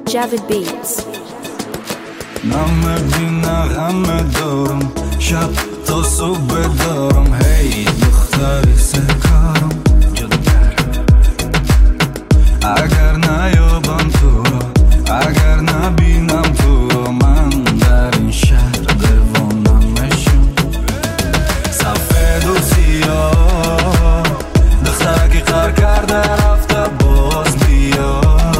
Javid Beats. همه بینه همه دارم شب تا صبح بدارم هی دختری سکارم جدگر اگر نیابم تو را اگر نبینم تو را من در این شهر دیوانمشم سفید و سیاه دخترکی قر کرده رفته باز بیا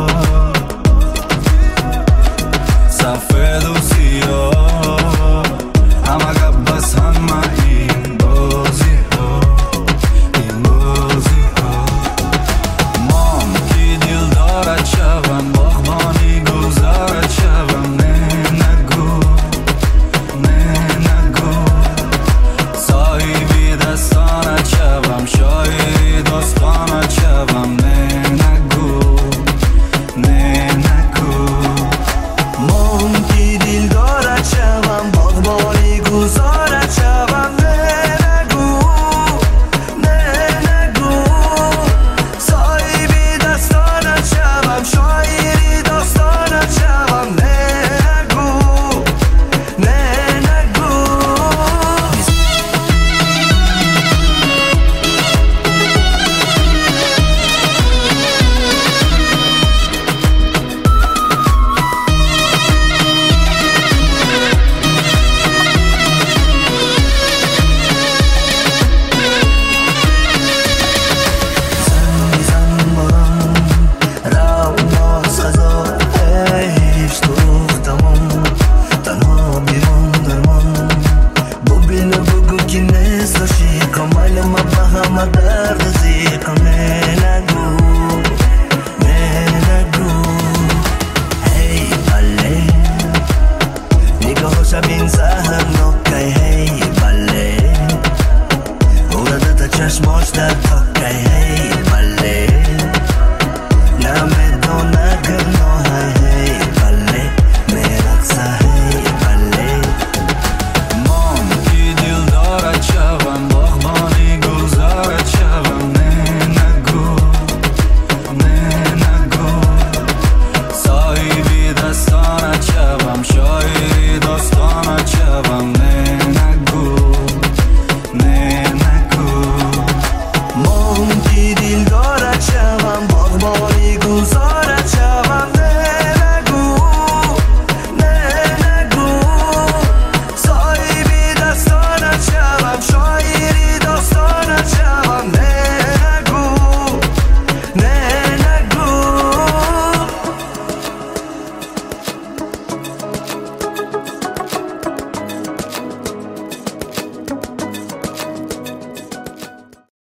سفید و سیاه همه گب بس همه این بازی ها این بازی ها مام کی دل دارد شوم باغبانی گذارد شوم نه نگو صاحبی دستانت شوم شاعری داستانت شوم نه نگو مام کی دل دارد شوم باغبانی گذارد شوم نگو صاحبی دستانت شوم شاعری داستانت شوم نگو شبین زهر نکای هی بله اورده چشماش در تاکای هی بله نمیدونه گناه هی بله میرقصه هی بله مام کی دل دارد شوم باغبانی گذارد شوم نگو صاحبی دستانت شوم شاعری داستانت شوم نگو مام کی دل دارد شوم باغبانی گذارد